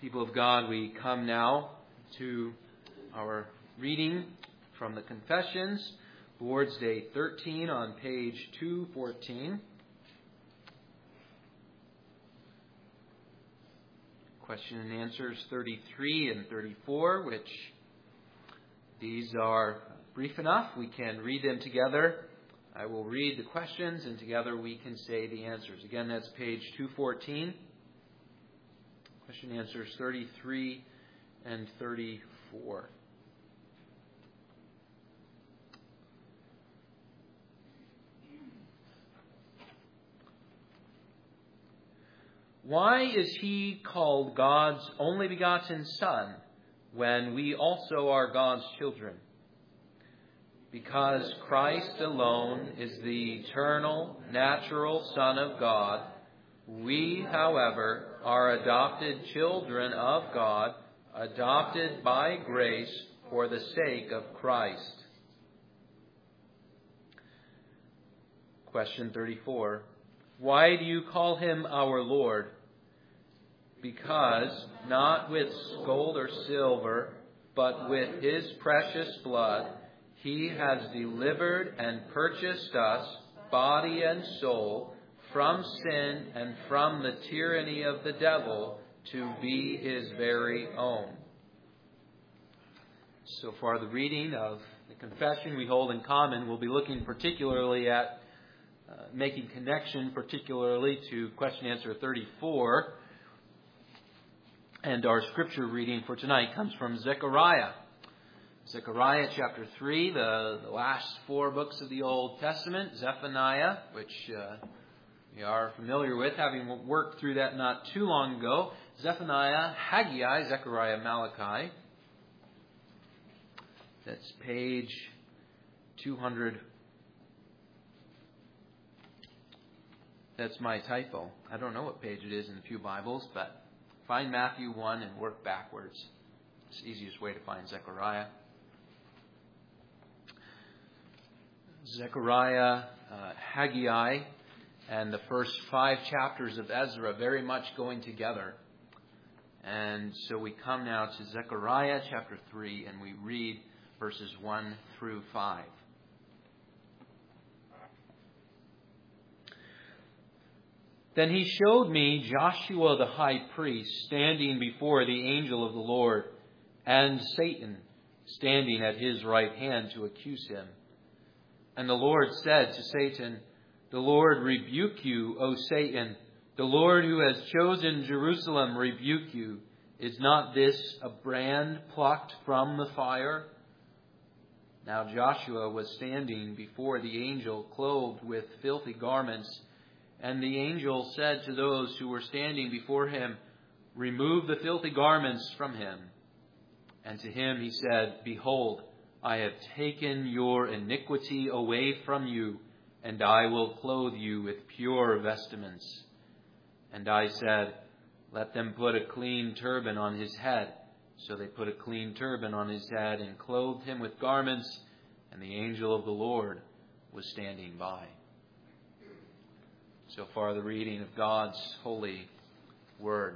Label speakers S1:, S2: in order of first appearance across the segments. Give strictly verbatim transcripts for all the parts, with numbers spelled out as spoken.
S1: People of God, we come now to our reading from the Confessions, Lord's Day thirteen on page two fourteen. Question and answers thirty-three and thirty-four, which these are brief enough. We can read them together. I will read the questions and together we can say the answers. Again, that's page two fourteen. Question and answers thirty-three and thirty-four. Why is he called God's only begotten Son when we also are God's children? Because Christ alone is the eternal, natural Son of God. We, however, are adopted children of God, adopted by grace for the sake of Christ. Question thirty-four. Why do you call him our Lord? Because not with gold or silver, but with his precious blood, he has delivered and purchased us, body and soul, from sin and from the tyranny of the devil, to be his very own. So far, the reading of the confession we hold in common, we'll be looking particularly at uh, making connection, particularly to question answer thirty-four. And our scripture reading for tonight comes from Zechariah. Zechariah chapter three, the, the last four books of the Old Testament. Zephaniah, which uh, we are familiar with, having worked through that not too long ago. Zephaniah, Haggai, Zechariah, Malachi. That's page two hundred. That's my typo. I don't know what page it is in the Pew Bibles, but find Matthew one and work backwards. It's the easiest way to find Zechariah. Zechariah, uh, Haggai, and the first five chapters of Ezra very much going together. And so we come now to Zechariah chapter three and we read verses one through five. Then he showed me Joshua the high priest standing before the angel of the Lord, and Satan standing at his right hand to accuse him. And the Lord said to Satan, "The Lord rebuke you, O Satan. The Lord who has chosen Jerusalem rebuke you. Is not this a brand plucked from the fire?" Now Joshua was standing before the angel, clothed with filthy garments. And the angel said to those who were standing before him, "Remove the filthy garments from him." And to him he said, "Behold, I have taken your iniquity away from you, and I will clothe you with pure vestments." And I said, "Let them put a clean turban on his head." So they put a clean turban on his head and clothed him with garments, and the angel of the Lord was standing by. So far, the reading of God's holy word.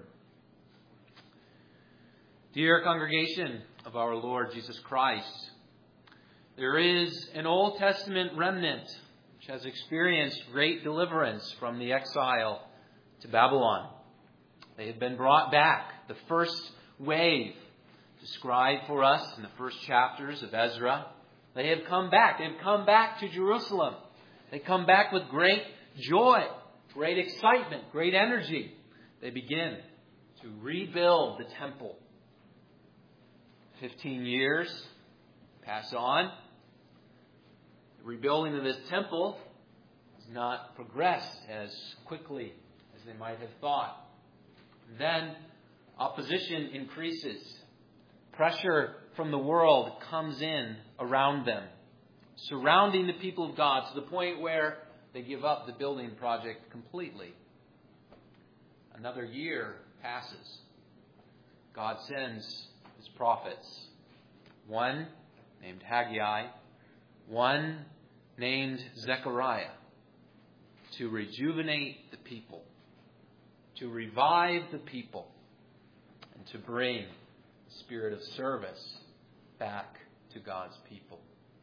S1: Dear congregation of our Lord Jesus Christ, there is an Old Testament remnant which has experienced great deliverance from the exile to Babylon. They have been brought back. The first wave described for us in the first chapters of Ezra. They have come back. They have come back to Jerusalem. They come back with great joy, great excitement, great energy. They begin to rebuild the temple. Fifteen years pass on. The rebuilding of this temple has not progressed as quickly as they might have thought. And then opposition increases. Pressure from the world comes in around them, surrounding the people of God to the point where they give up the building project completely. Another year passes. God sends his prophets. One named Haggai, one named Zechariah, to rejuvenate the people, to revive the people, and and to bring the spirit of service back to God's people.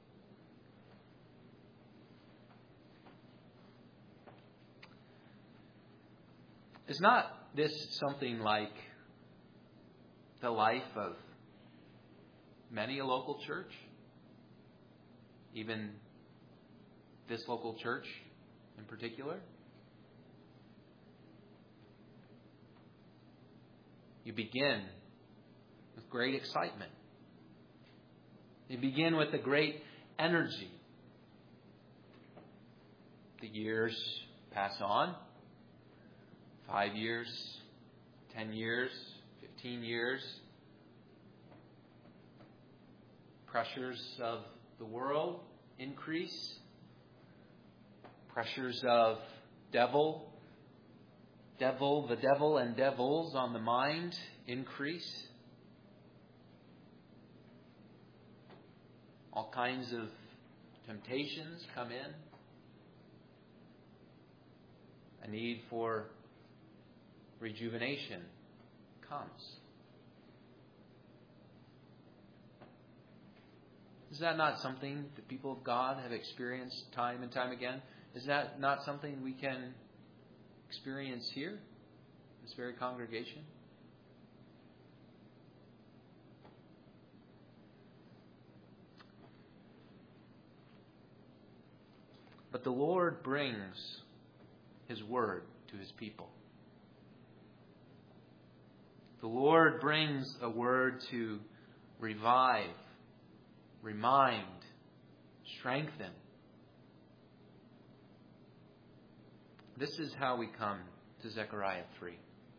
S1: Is not this something like the life of many a local church? Even this local church in particular? You begin with great excitement. You begin with a great energy. The years pass on. Five years, ten years, fifteen years. Pressures of the world increase. Pressures of devil, devil, the devil and devils on the mind increase. All kinds of temptations come in. A need for rejuvenation comes. Is that not something the people of God have experienced time and time again? Is that not something we can experience here, this very congregation? But the Lord brings His word to His people. The Lord brings a word to revive, remind, strengthen. This is how we come to Zechariah three.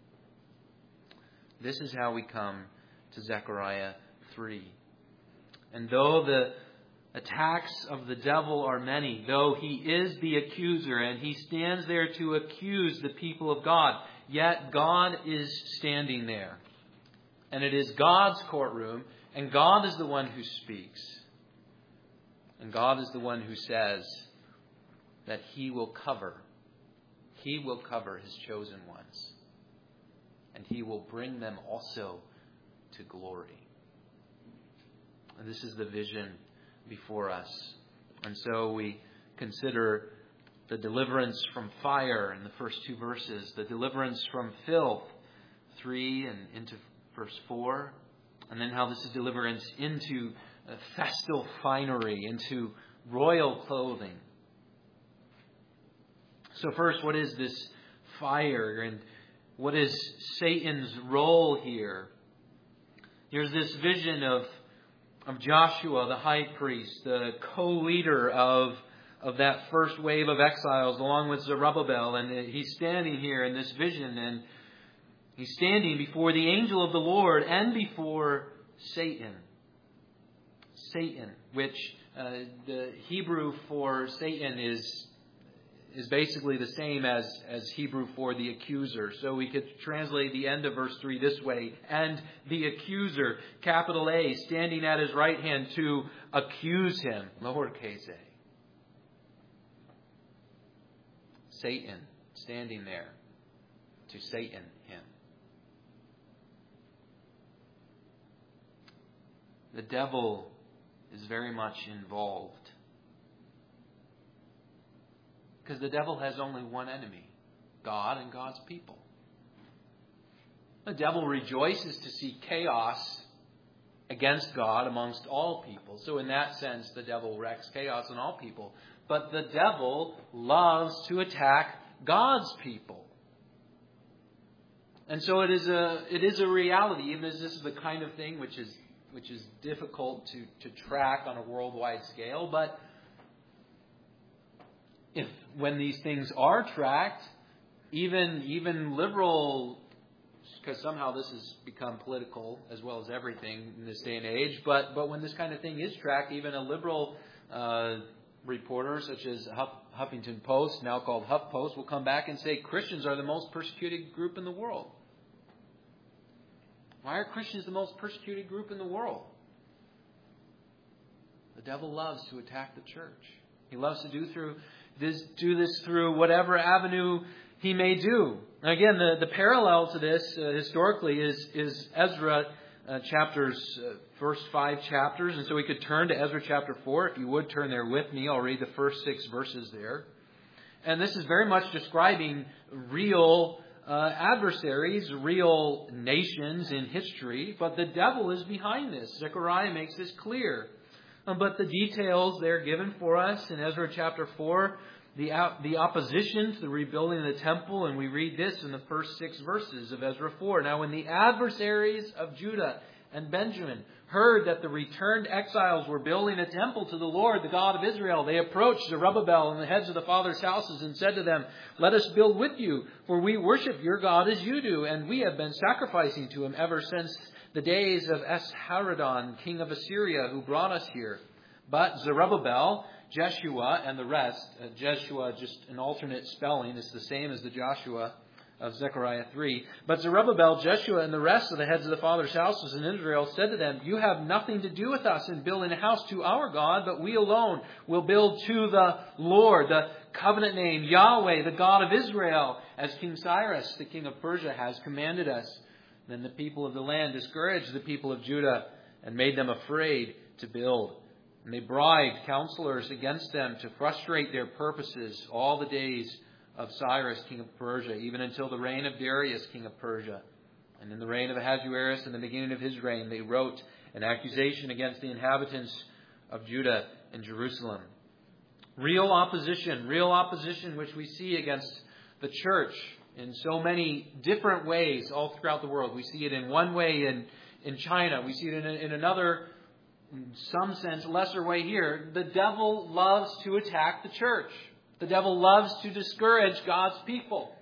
S1: This is how we come to Zechariah three. And though the attacks of the devil are many, though he is the accuser and he stands there to accuse the people of God, yet God is standing there. And it is God's courtroom, and God is the one who speaks. And God is the one who says that He will cover. He will cover His chosen ones. And He will bring them also to glory. And this is the vision before us. And so we consider the deliverance from fire in the first two verses, the deliverance from filth, three and into verse four, and then how this is deliverance into festal finery, into royal clothing. So first, what is this fire, and what is Satan's role here? Here's this vision of, of Joshua, the high priest, the co-leader of, of that first wave of exiles, along with Zerubbabel, and he's standing here in this vision, and he's standing before the angel of the Lord and before Satan. Satan, which uh, the Hebrew for Satan is is basically the same as, as Hebrew for the accuser. So we could translate the end of verse three this way. And the accuser, capital A, standing at his right hand to accuse him, lowercase a. Satan, standing there to Satan him. The devil is very much involved. Because the devil has only one enemy, God and God's people. The devil rejoices to see chaos against God amongst all people. So in that sense, the devil wreaks chaos on all people. But the devil loves to attack God's people. And so it is a it is a reality, even as this is the kind of thing which is which is difficult to, to track on a worldwide scale. But if when these things are tracked, even even liberal, because somehow this has become political as well as everything in this day and age, but but when this kind of thing is tracked, even a liberal uh, reporter such as Huff, Huffington Post, now called HuffPost, will come back and say Christians are the most persecuted group in the world. Why are Christians the most persecuted group in the world? The devil loves to attack the church. He loves to do through this, do this through whatever avenue he may do. Now again, the, the parallel to this uh, historically is, is Ezra uh, chapters, uh, first five chapters. And so we could turn to Ezra chapter four. If you would turn there with me, I'll read the first six verses there. And this is very much describing real uh, adversaries, real nations in history. But the devil is behind this. Zechariah makes this clear. Um, but the details they're given for us in Ezra chapter four, the, the opposition to the rebuilding of the temple, and we read this in the first six verses of Ezra four. Now when the adversaries of Judah and Benjamin heard that the returned exiles were building a temple to the Lord, the God of Israel, they approached Zerubbabel and the heads of the fathers' houses and said to them, "Let us build with you, for we worship your God as you do, and we have been sacrificing to him ever since the days of Esarhaddon, king of Assyria, who brought us here." But Zerubbabel, Jeshua, and the rest, uh, Jeshua, just an alternate spelling, is the same as the Joshua of Zechariah three. But Zerubbabel, Jeshua, and the rest of the heads of the fathers' houses in Israel said to them, "You have nothing to do with us in building a house to our God, but we alone will build to the Lord, the covenant name, Yahweh, the God of Israel, as King Cyrus, the king of Persia, has commanded us." Then the people of the land discouraged the people of Judah and made them afraid to build. And they bribed counselors against them to frustrate their purposes all the days of Cyrus, king of Persia, even until the reign of Darius, king of Persia. And in the reign of Ahasuerus, in the beginning of his reign, they wrote an accusation against the inhabitants of Judah and Jerusalem. Real opposition, real opposition which we see against the church in so many different ways all throughout the world. We see it in one way in, in China. We see it in, in another, in some sense, lesser way here. The devil loves to attack the church. The devil loves to discourage God's people.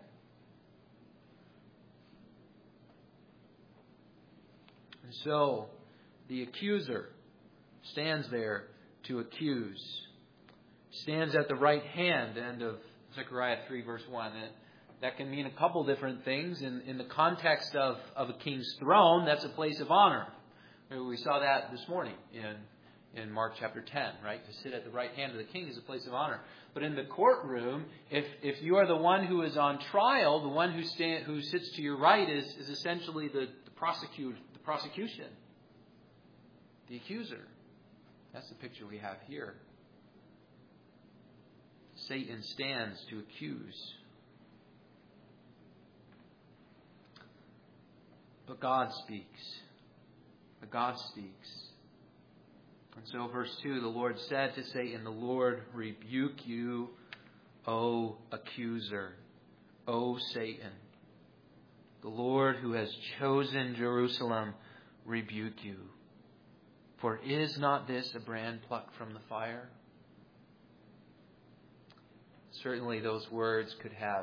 S1: And so, the accuser stands there to accuse. Stands at the right hand, end of Zechariah three, verse one. And that can mean a couple different things. In, in the context of, of a king's throne, that's a place of honor. We saw that this morning in, in Mark chapter ten, right? To sit at the right hand of the king is a place of honor. But in the courtroom, if, if you are the one who is on trial, the one who stand, who sits to your right is, is essentially the, the, prosecute, the prosecution, the accuser. That's the picture we have here. Satan stands to accuse. But God speaks. But God speaks. And so verse two, the Lord said to Satan, "The Lord rebuke you, O accuser, O Satan. The Lord who has chosen Jerusalem rebuke you. For is not this a brand plucked from the fire?" Certainly those words could have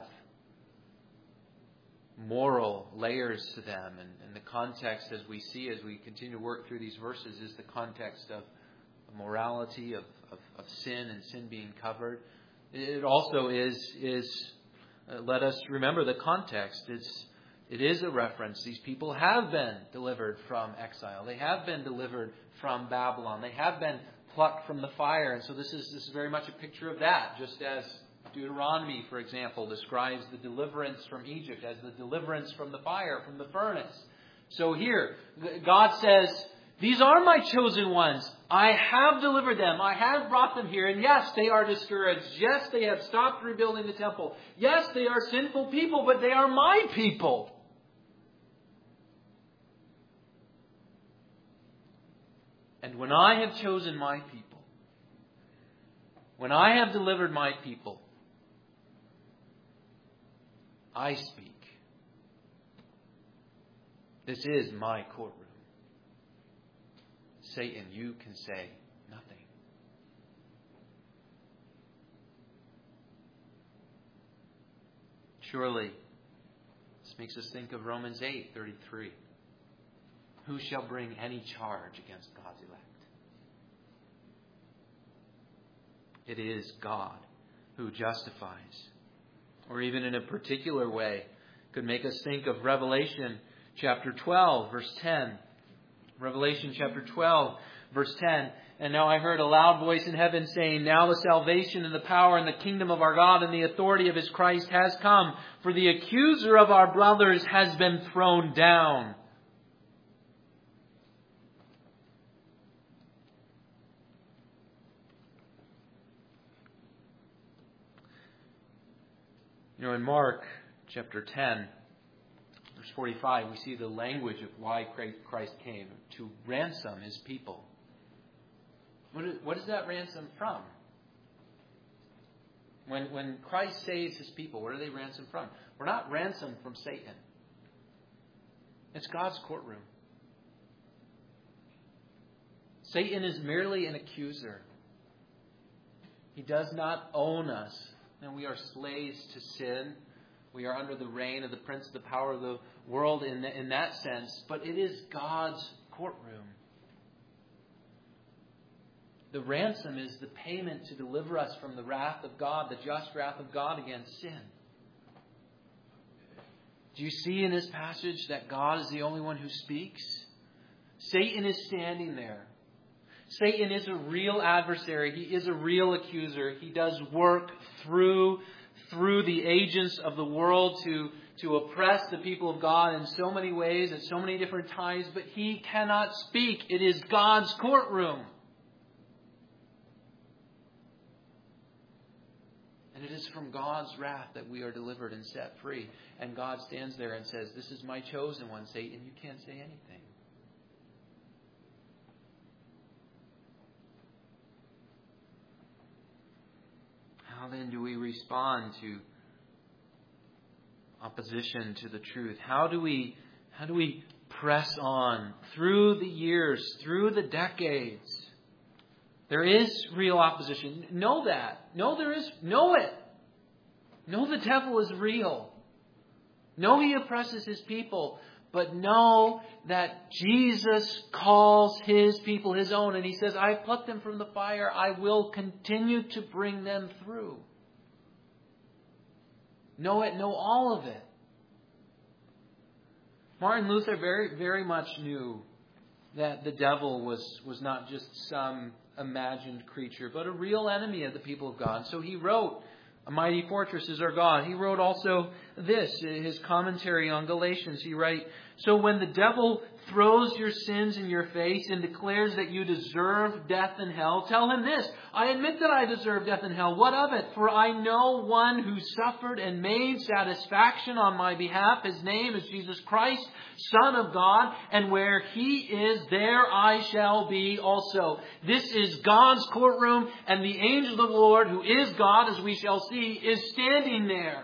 S1: moral layers to them. And, and the context, as we see, as we continue to work through these verses, is the context of morality, of, of, of sin and sin being covered. It also is, is uh, let us remember the context. It's, it is a reference. These people have been delivered from exile. They have been delivered from Babylon. They have been plucked from the fire. And so this is, this is very much a picture of that, just as Deuteronomy, for example, describes the deliverance from Egypt as the deliverance from the fire, from the furnace. So here, God says, these are my chosen ones. I have delivered them. I have brought them here. And yes, they are discouraged. Yes, they have stopped rebuilding the temple. Yes, they are sinful people, but they are my people. And when I have chosen my people, when I have delivered my people, I speak. This is my courtroom. Satan, you can say nothing. Surely, this makes us think of Romans eight thirty-three. Who shall bring any charge against God's elect? It is God who justifies. Or even in a particular way, could make us think of Revelation chapter twelve, verse ten. Revelation chapter twelve, Verse ten, and now I heard a loud voice in heaven saying, now the salvation and the power and the kingdom of our God and the authority of His Christ has come. For the accuser of our brothers has been thrown down. You know, in Mark chapter ten, verse forty-five, we see the language of why Christ came, to ransom His people. What is, what is that ransom from? When, when Christ saves His people, what are they ransomed from? We're not ransomed from Satan. It's God's courtroom. Satan is merely an accuser. He does not own us. And we are slaves to sin. We are under the reign of the prince of the power of the world in, the, in that sense. But it is God's courtroom. The ransom is the payment to deliver us from the wrath of God, the just wrath of God against sin. Do you see in this passage that God is the only one who speaks? Satan is standing there. Satan is a real adversary. He is a real accuser. He does work through, through the agents of the world to, to oppress the people of God in so many ways at so many different times, but he cannot speak. It is God's courtroom. And it is from God's wrath that we are delivered and set free. And God stands there and says, this is my chosen one, Satan. You can't say anything. How then do we respond to opposition to the truth? How do we, how do we press on through the years, through the decades? There is real opposition. Know that. Know there is. Know it. Know the devil is real. Know he oppresses his people. But know that Jesus calls His people His own. And He says, I have plucked them from the fire. I will continue to bring them through. Know it. Know all of it. Martin Luther very, very much knew that the devil was, was not just some imagined creature, but a real enemy of the people of God. So he wrote, A mighty fortress is our God. He wrote also this, in his commentary on Galatians. He writes, so when the devil throws your sins in your face and declares that you deserve death and hell, tell him this, I admit that I deserve death and hell. What of it? For I know one who suffered and made satisfaction on my behalf. His name is Jesus Christ, Son of God. And where He is, there I shall be also. This is God's courtroom, and the angel of the Lord, who is God, as we shall see, is standing there.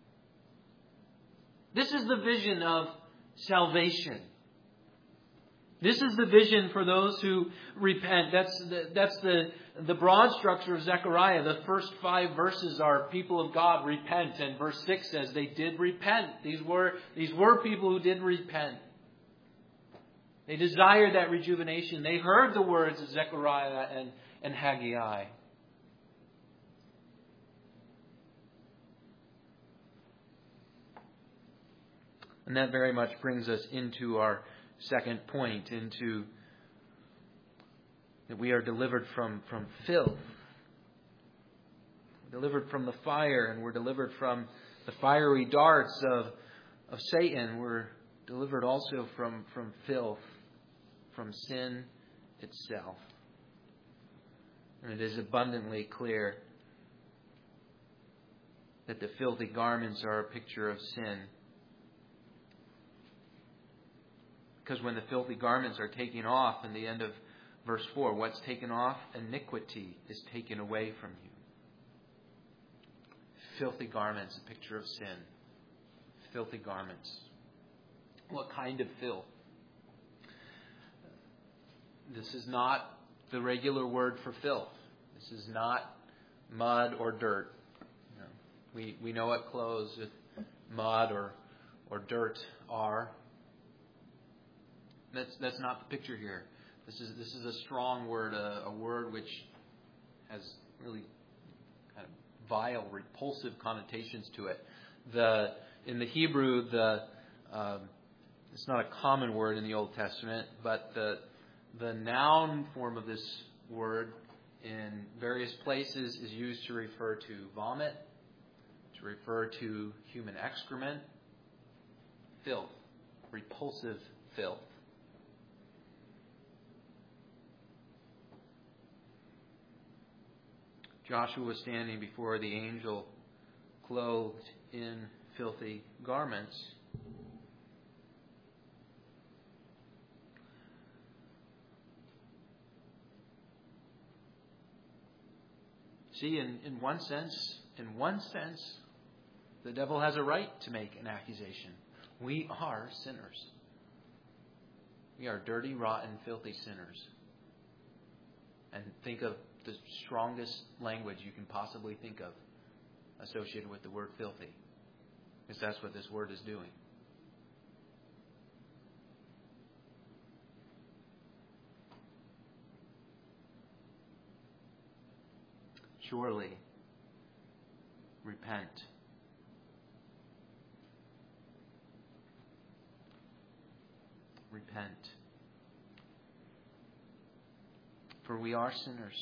S1: This is the vision of salvation. This is the vision for those who repent. That's the, that's the, the broad structure of Zechariah. The first five verses are people of God repent. And verse six says they did repent. These were, these were people who did repent. They desired that rejuvenation. They heard the words of Zechariah and, and Haggai. And that very much brings us into our second point, into that we are delivered from, from filth. We're delivered from the fire, and we're delivered from the fiery darts of, of Satan. We're delivered also from, from filth, from sin itself. And it is abundantly clear that the filthy garments are a picture of sin. Because when the filthy garments are taken off in the end of verse four, what's taken off? Iniquity is taken away from you. Filthy garments, a picture of sin. Filthy garments. What kind of filth? This is not the regular word for filth. This is not mud or dirt. No. We we know what clothes with mud or or dirt are. That's that's not the picture here. This is this is a strong word, a, a word which has really kind of vile, repulsive connotations to it. The in the Hebrew, the um, it's not a common word in the Old Testament, but the the noun form of this word in various places is used to refer to vomit, to refer to human excrement, filth, repulsive filth. Joshua was standing before the angel clothed in filthy garments. See, in, in one sense, in one sense, the devil has a right to make an accusation. We are sinners. We are dirty, rotten, filthy sinners. And think of the strongest language you can possibly think of associated with the word filthy. Because that's what this word is doing. Surely, repent. Repent. For we are sinners.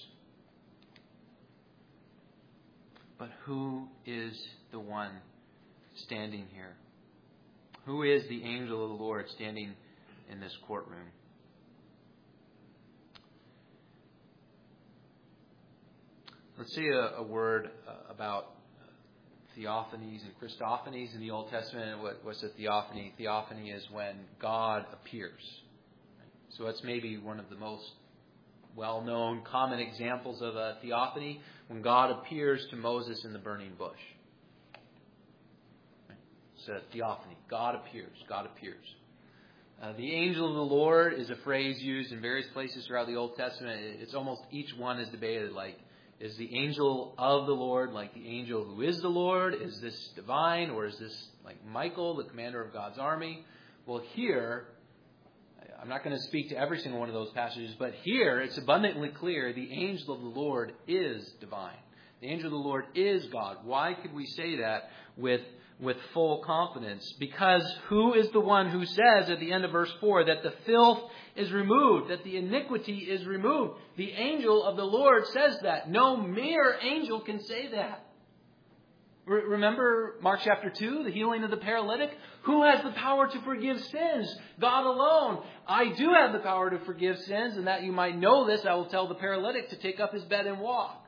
S1: But who is the one standing here? Who is the angel of the Lord standing in this courtroom? Let's see a, a word uh, about theophanies and Christophanies in the Old Testament. What, what's a theophany? Theophany is when God appears. So that's maybe one of the most well-known, common examples of a theophany, when God appears to Moses in the burning bush. It's a theophany. God appears. God appears. Uh, the angel of the Lord is a phrase used in various places throughout the Old Testament. It's almost each one is debated. Like, is the angel of the Lord like the angel who is the Lord? Is this divine, or is this like Michael, the commander of God's army? Well, here, I'm not going to speak to every single one of those passages, but here it's abundantly clear the angel of the Lord is divine. The angel of the Lord is God. Why could we say that with, with full confidence? Because who is the one who says at the end of verse four that the filth is removed, that the iniquity is removed? The angel of the Lord says that. No mere angel can say that. Remember Mark chapter two, the healing of the paralytic? Who has the power to forgive sins? God alone. I do have the power to forgive sins, and that you might know this, I will tell the paralytic to take up his bed and walk.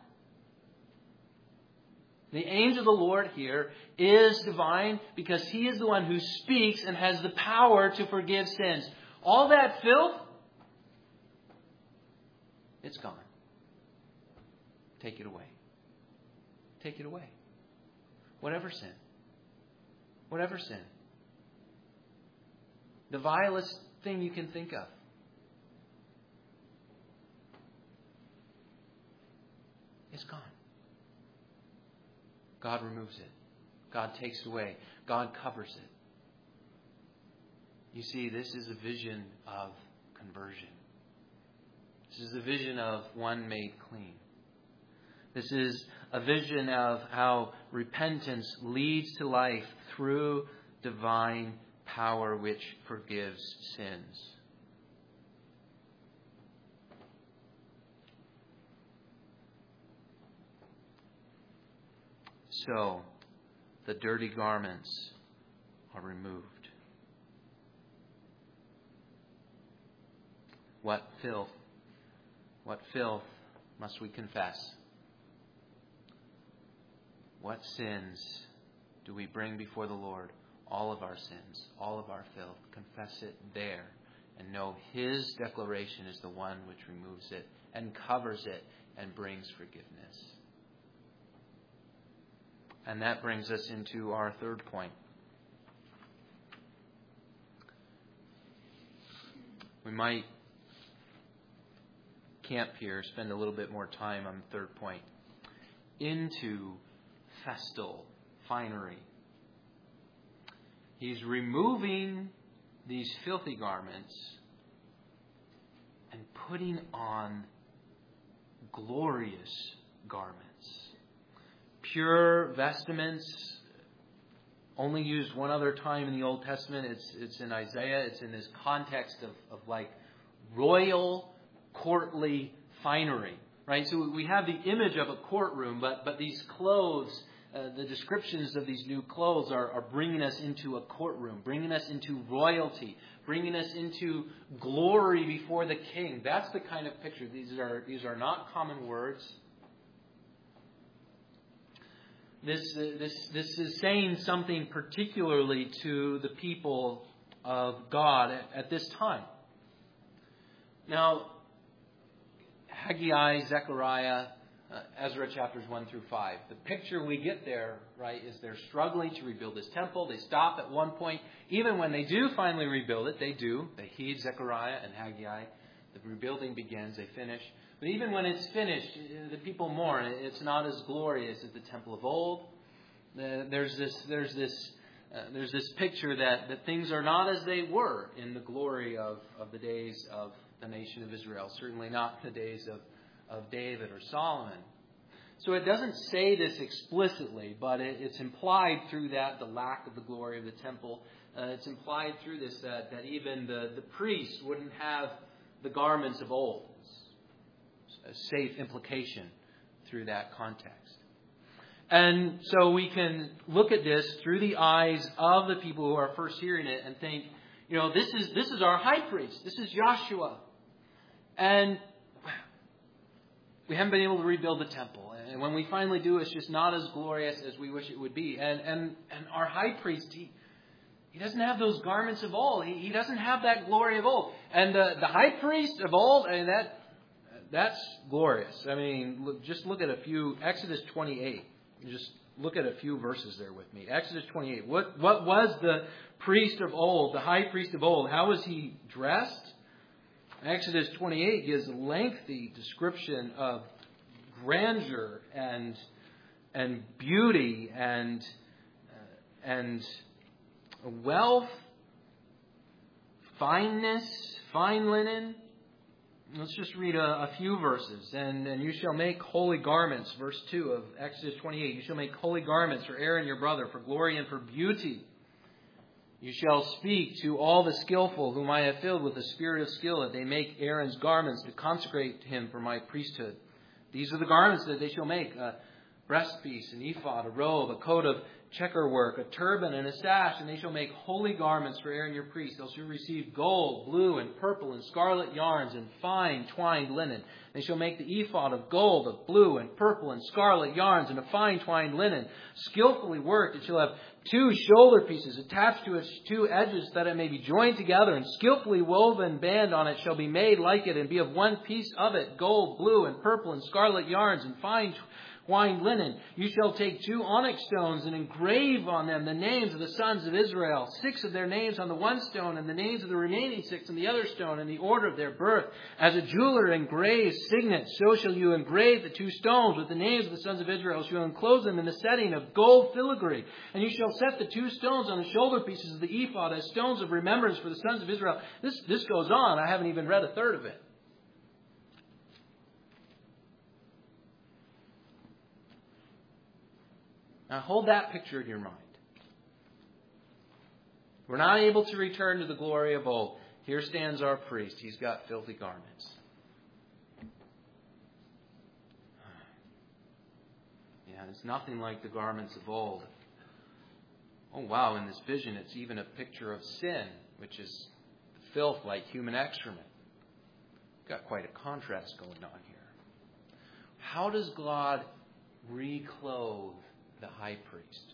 S1: The angel of the Lord here is divine because he is the one who speaks and has the power to forgive sins. All that filth, it's gone. Take it away. Take it away. Whatever sin. Whatever sin. The vilest thing you can think of. It's gone. God removes it. God takes it away. God covers it. You see, this is a vision of conversion. This is a vision of one made clean. This is a vision of how repentance leads to life through divine power which forgives sins. So, the dirty garments are removed. What filth, what filth must we confess? What sins do we bring before the Lord? All of our sins, all of our filth. Confess it there and know His declaration is the one which removes it and covers it and brings forgiveness. And that brings us into our third point. We might camp here, spend a little bit more time on the third point. Into festal finery. He's removing these filthy garments and putting on glorious garments. Pure vestments, only used one other time in the Old Testament. It's it's in Isaiah. It's in this context of, of like royal, courtly finery. Right? So we have the image of a courtroom, but, but these clothes, uh, the descriptions of these new clothes are, are bringing us into a courtroom, bringing us into royalty, bringing us into glory before the king. That's the kind of picture. These are, these are not common words. This, uh, this, this is saying something particularly to the people of God at, at this time. Now, Haggai, Zechariah, uh, Ezra chapters one through five. The picture we get there, right, is they're struggling to rebuild this temple. They stop at one point. Even when they do finally rebuild it, they do. They heed Zechariah and Haggai. The rebuilding begins. They finish. But even when it's finished, the people mourn. It's not as glorious as the temple of old. There's this, there's this, uh, there's this picture that, that things are not as they were in the glory of, of the days of the nation of Israel. Certainly not the days of, of David or Solomon. So it doesn't say this explicitly, but it, it's implied through that, the lack of the glory of the temple. Uh, it's implied through this that, that even the, the priests wouldn't have the garments of old. It's a safe implication through that context. And so we can look at this through the eyes of the people who are first hearing it and think, you know, this is this is our high priest. This is Joshua. And we haven't been able to rebuild the temple. And when we finally do, it's just not as glorious as we wish it would be. And and, and our high priest, he, he doesn't have those garments of old. He, he doesn't have that glory of old. And the, the high priest of old, I mean, that that's glorious. I mean, look, just look at a few. Exodus twenty-eight. Just look at a few verses there with me. Exodus twenty-eight. What what was the priest of old, the high priest of old? How was he dressed? Exodus twenty-eight gives a lengthy description of grandeur and and beauty and uh, and wealth, fineness, fine linen. Let's just read a, a few verses. And, and you shall make holy garments, verse two of Exodus twenty-eight. You shall make holy garments for Aaron your brother, for glory and for beauty. You shall speak to all the skillful whom I have filled with the spirit of skill, that they make Aaron's garments to consecrate him for my priesthood. These are the garments that they shall make: a breastpiece, an ephod, a robe, a coat of checker work, a turban, and a sash. And they shall make holy garments for Aaron your priest. They shall receive gold, blue, and purple, and scarlet yarns, and fine twined linen. They shall make the ephod of gold, of blue, and purple, and scarlet yarns, and a fine twined linen, skillfully worked. It shall have two shoulder pieces attached to its two edges, that it may be joined together, and skillfully woven band on it shall be made like it, and be of one piece of it, gold, blue, and purple, and scarlet yarns, and fine twined linen. You shall take two onyx stones and engrave on them the names of the sons of Israel, six of their names on the one stone, and the names of the remaining six on the other stone, in the order of their birth. As a jeweler engraves signets, so shall you engrave the two stones with the names of the sons of Israel. You shall enclose them in the setting of gold filigree. And you shall set the two stones on the shoulder pieces of the ephod as stones of remembrance for the sons of Israel. This, this goes on. I haven't even read a third of it. Now hold that picture in your mind. We're not able to return to the glory of old. Here stands our priest. He's got filthy garments. Yeah, it's nothing like the garments of old. Oh wow, in this vision it's even a picture of sin, which is filth like human excrement. Got quite a contrast going on here. How does God reclothe the high priest?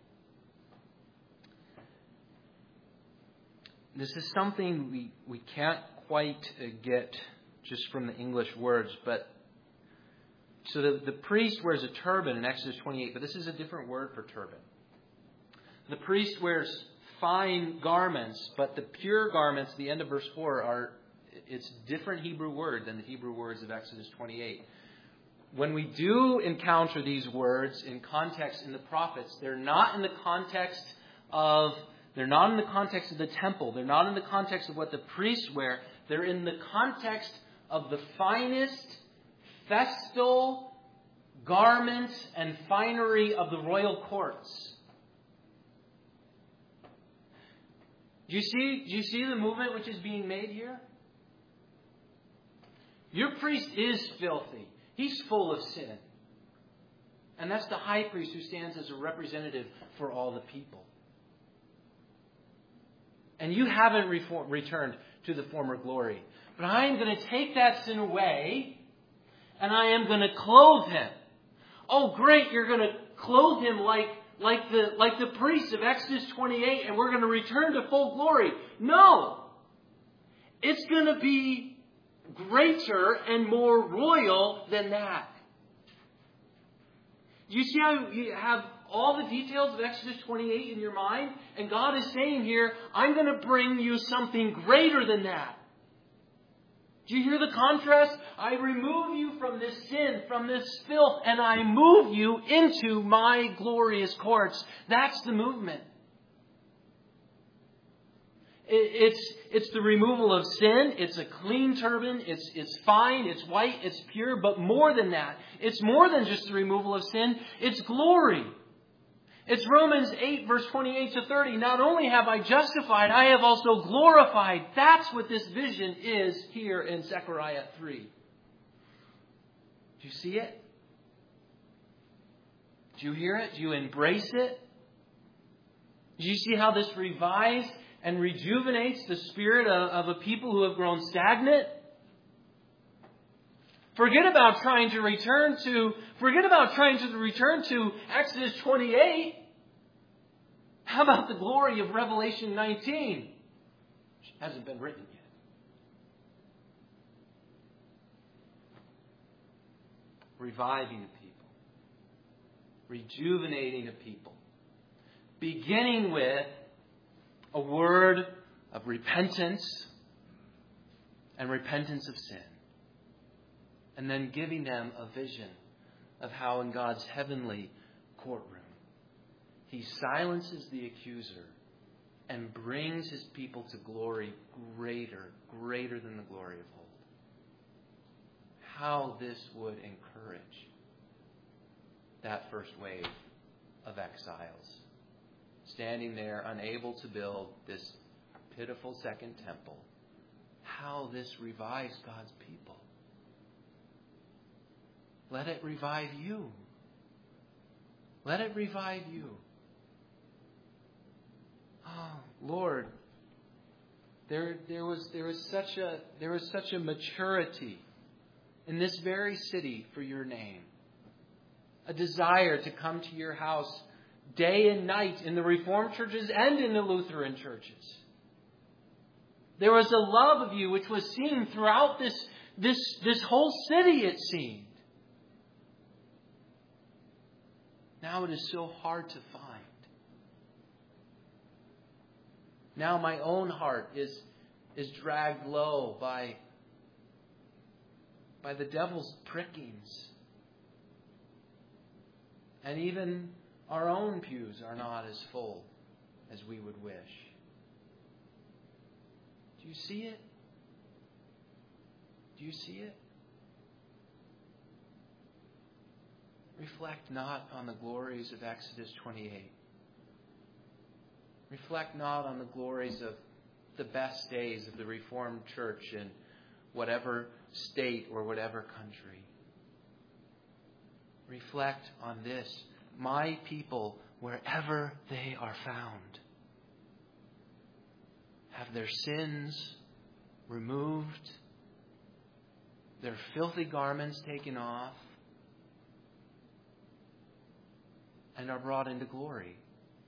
S1: This is something we, we can't quite get just from the English words, but so the, the priest wears a turban in Exodus twenty-eight, but this is a different word for turban. The priest wears fine garments, but the pure garments, the end of verse four, are it's a different Hebrew word than the Hebrew words of Exodus twenty-eight. When we do encounter these words in context in the prophets, they're not in the context of they're not in the context of the temple. They're not in the context of what the priests wear. They're in the context of the finest festal garments and finery of the royal courts. Do you see? Do you see the movement which is being made here? Your priest is filthy. He's full of sin. And that's the high priest who stands as a representative for all the people. And you haven't reform, returned to the former glory. But I am going to take that sin away, and I am going to clothe him. Oh, great, you're going to clothe him like, like, the, like the priests of Exodus twenty-eight, and we're going to return to full glory. No! It's going to be greater and more royal than that. You see how you have all the details of Exodus twenty-eight in your mind? And God is saying here, I'm going to bring you something greater than that. Do you hear the contrast? I remove you from this sin, from this filth, and I move you into my glorious courts. That's the movement. It's, it's the removal of sin. It's a clean turban. It's, it's fine. It's white. It's pure. But more than that, it's more than just the removal of sin. It's glory. It's Romans eight, verse twenty-eight to thirty. Not only have I justified, I have also glorified. That's what this vision is here in Zechariah three. Do you see it? Do you hear it? Do you embrace it? Do you see how this revives and rejuvenates the spirit of, of a people who have grown stagnant? Forget about trying to return to, forget about trying to return to Exodus twenty-eight. How about the glory of Revelation nineteen? Which hasn't been written yet. Reviving a people. Rejuvenating a people. Beginning with a word of repentance and repentance of sin. And then giving them a vision of how in God's heavenly courtroom He silences the accuser and brings His people to glory greater, greater than the glory of old. How this would encourage that first wave of exiles, standing there unable to build this pitiful second temple. How this revives God's people. Let it revive you. Let it revive you. Oh, Lord, there, there was there was such a there was such a maturity in this very city for your name. A desire to come to your house day and night in the Reformed churches and in the Lutheran churches. There was a love of you which was seen throughout this, this, this whole city, it seemed. Now it is so hard to find. Now my own heart is, is dragged low by, by the devil's prickings. And even our own pews are not as full as we would wish. Do you see it? Do you see it? Reflect not on the glories of Exodus twenty-eight. Reflect not on the glories of the best days of the Reformed Church in whatever state or whatever country. Reflect on this, my people, wherever they are found, have their sins removed, their filthy garments taken off, and are brought into glory.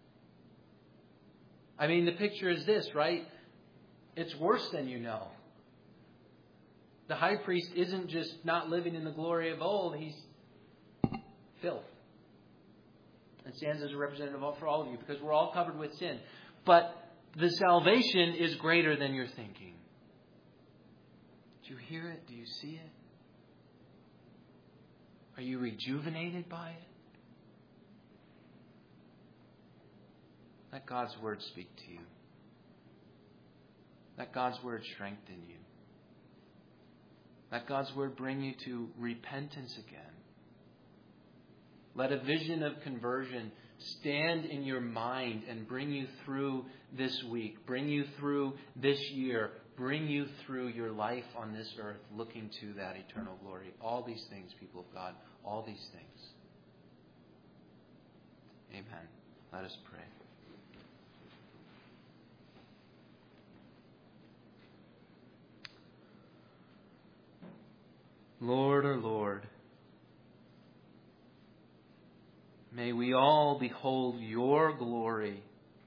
S1: I mean, the picture is this, right? It's worse than you know. The high priest isn't just not living in the glory of old, he's filth. And stands as a representative for all of you because we're all covered with sin. But the salvation is greater than you're thinking. Do you hear it? Do you see it? Are you rejuvenated by it? Let God's word speak to you. Let God's word strengthen you. Let God's word bring you to repentance again. Let a vision of conversion stand in your mind and bring you through this week, bring you through this year, bring you through your life on this earth looking to that eternal glory. All these things, people of God, all these things. Amen. Let us pray. Lord, our Lord, may we all behold your glory,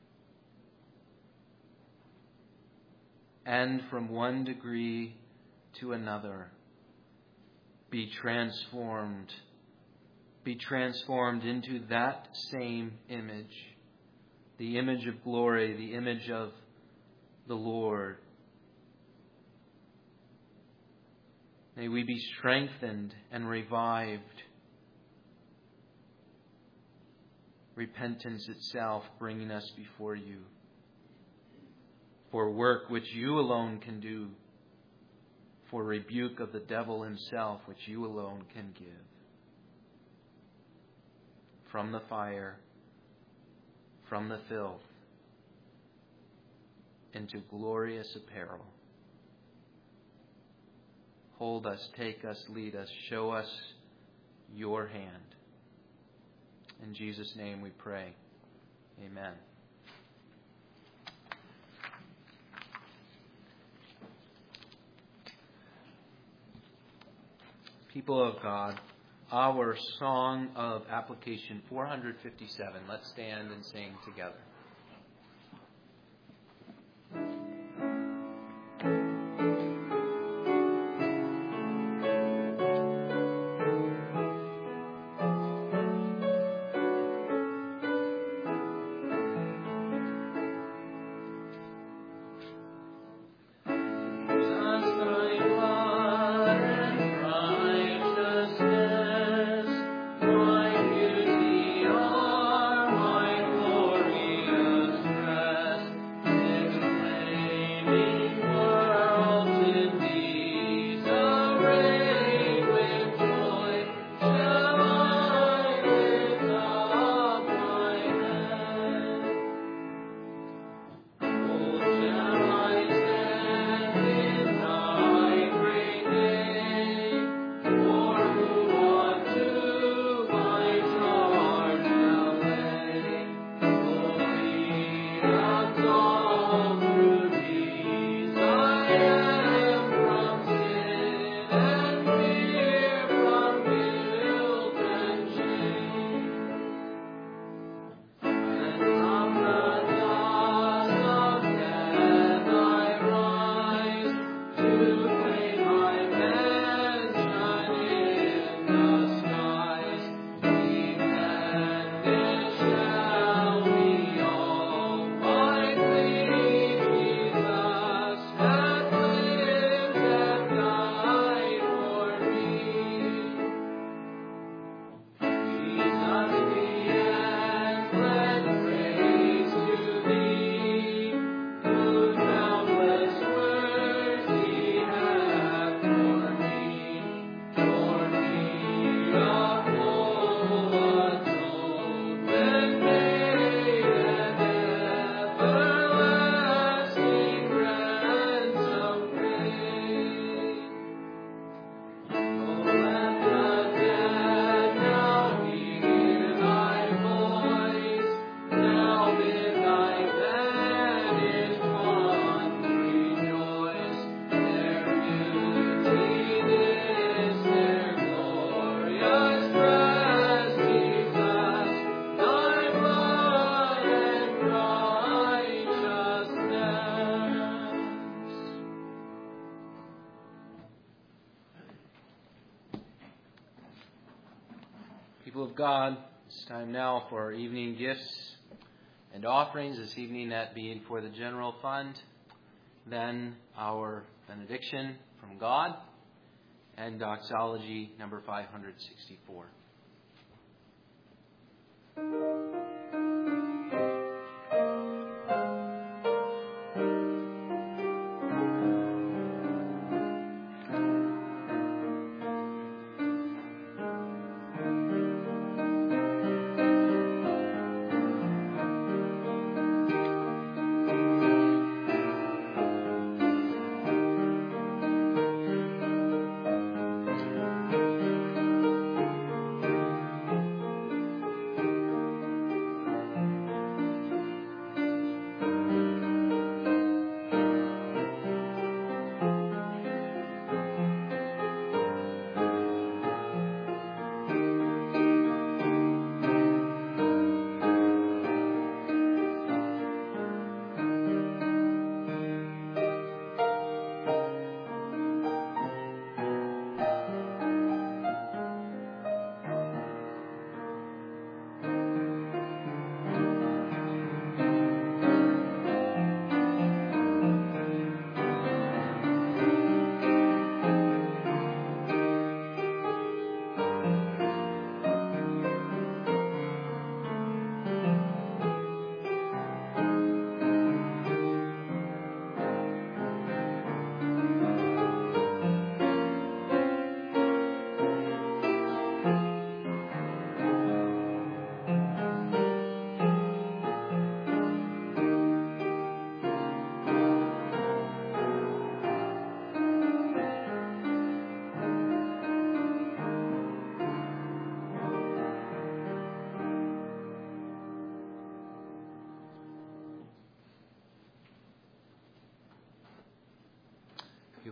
S1: and from one degree to another be transformed, be transformed into that same image, the image of glory, the image of the Lord. May we be strengthened and revived. Repentance itself bringing us before you for work which you alone can do, for rebuke of the devil himself which you alone can give. From the fire, from the filth, into glorious apparel. Hold us, take us, lead us, show us your hand. In Jesus' name we pray. Amen. People of God, our song of application four hundred fifty-seven. Let's stand and sing together. People of God, it's time now for our evening gifts and offerings. This evening, that being for the general fund. Then our benediction from God and doxology number five hundred sixty-four.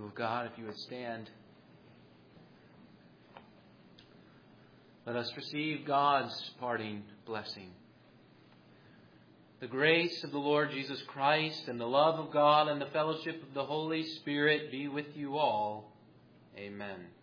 S1: of God, if you would stand. Let us receive God's parting blessing. The grace of the Lord Jesus Christ and the love of God and the fellowship of the Holy Spirit be with you all. Amen.